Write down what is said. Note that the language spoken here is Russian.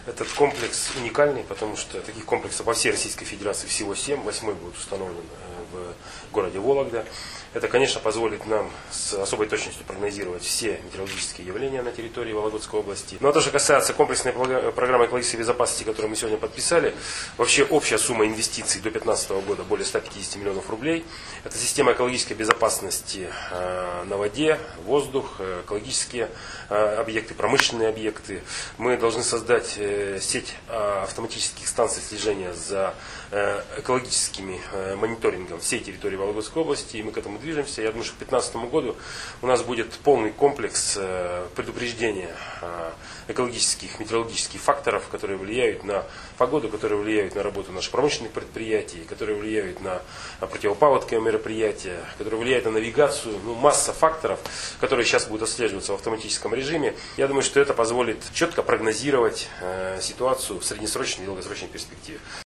Этот комплекс уникальный, потому что таких комплексов во всей Российской Федерации всего 7, 8 будет установлен в городе Вологда. Это, конечно, позволит нам с особой точностью прогнозировать все метеорологические явления на территории Вологодской области. Но то, что касается комплексной программы экологической безопасности, которую мы сегодня подписали, вообще общая сумма инвестиций до 2015 года более 150 миллионов рублей. Это система экологической безопасности на воде, воздух, экологические объекты, промышленные объекты. Мы должны создать сеть автоматических станций слежения за экологическими мониторингом всей территории Вологодской области, и мы к этому движемся. Я думаю, что к 2015 году у нас будет полный комплекс предупреждения экологических, метеорологических факторов, которые влияют на погоду, которые влияют на работу наших промышленных предприятий, которые влияют на противопаводковые мероприятия, которые влияют на навигацию. Масса факторов, которые сейчас будут отслеживаться в автоматическом режиме. Я думаю, что это позволит четко прогнозировать ситуацию в среднесрочной и долгосрочной перспективе.